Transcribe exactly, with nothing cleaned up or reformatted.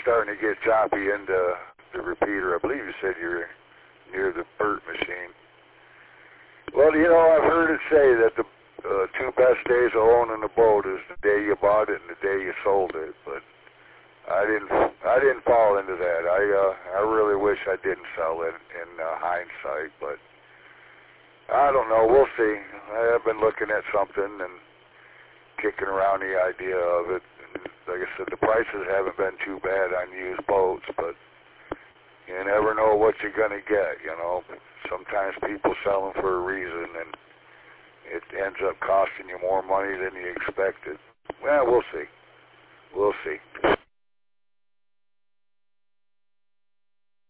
starting to get choppy into the repeater. I believe you said you're near the Burt machine. Well, you know, I've heard it say that the uh, two best days of owning a boat is the day you bought it and the day you sold it. But I didn't. I didn't fall into that. I uh, I really wish I didn't sell it in uh, hindsight, but I don't know. We'll see. I have been looking at something and kicking around the idea of it. And like I said, the prices haven't been too bad on used boats, but you never know what you're going to get, you know. Sometimes people sell them for a reason, and it ends up costing you more money than you expected. Well, we'll see. We'll see.